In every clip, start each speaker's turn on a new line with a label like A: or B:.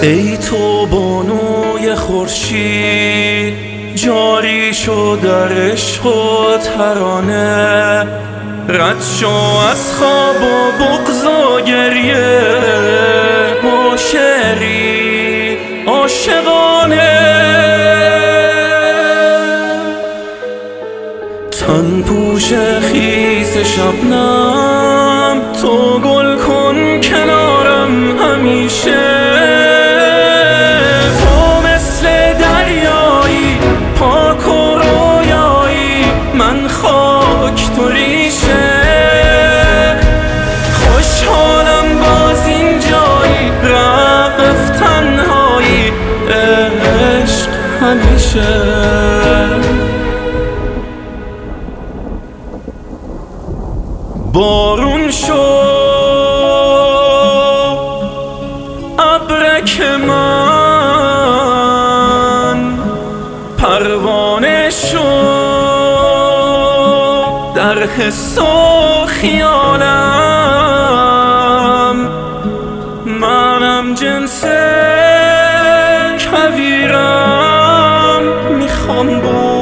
A: ای تو بانوی خورشید، جاری شو در عشق و ترانه، رد شو از خواب و بغض و گریه، با شعری عاشقانه. تن پوش خیس شبنم، تو گل کن کنارم همیشه. تو مثل دریایی پاک و رویایی، من خاک تو ریشه. خوشحالم باز این جایی، رفت تنهایی، عشق همیشه. بارون شو ابرک من، پروانه شو در حس و خیالم. منم جنس کویرم، میخوام با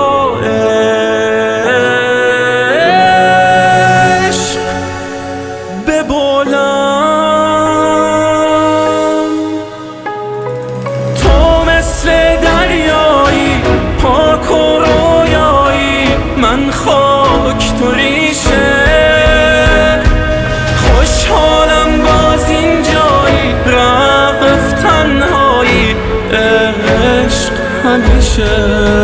A: من خاک تو ریشه. خوشحالم باز این جایی، رفت تنهایی، عشق همیشه.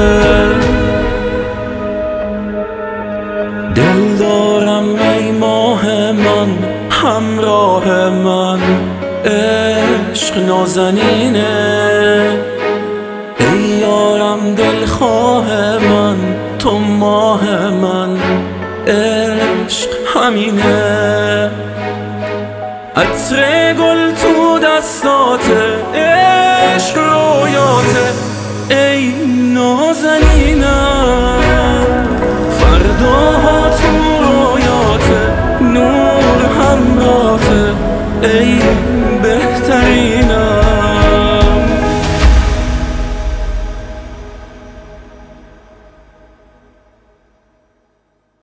A: دل دارم ای ماه من، همراه من، عشق نازنینه. ای یارم دلخواه من، تو ماه من، عشق همینه. عطر گل تو دستاته، عشق رویاته، ای نازنینم. فرداها تو رویاته، نور همراته، ای بهترینم.